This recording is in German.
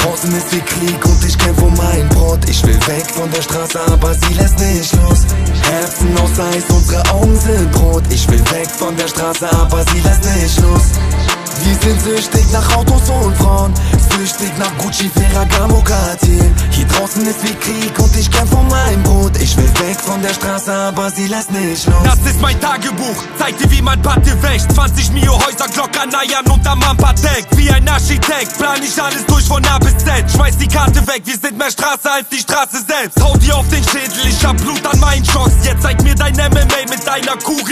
draußen ist wie Krieg und ich kämpf um mein Brot. Ich will weg von der Straße, aber sie lässt nicht los. Herzen aus Eis, unsere Augen sind rot. Ich will weg von der Straße, aber sie lässt nicht los. Wir sind süchtig nach Autos und Frauen, süchtig nach Gucci, Ferragamo, Cartier. Hier draußen ist wie Krieg und ich kämpf um mein Brot. Ich will weg von der Straße, aber sie lässt nicht los. Das ist mein Tagebuch, zeig dir wie man Patte wäscht. 20 Mio Häuser, Glockern, Eiern und am Ampadeck. Wie ein Architekt, plan ich alles durch von A bis Z. Schmeiß die Karte weg, wir sind mehr Straße als die Straße selbst. Hau dir auf den Schädel, ich hab Blut an meinen Chance. Jetzt zeig mir dein MMA mit deiner Kugel.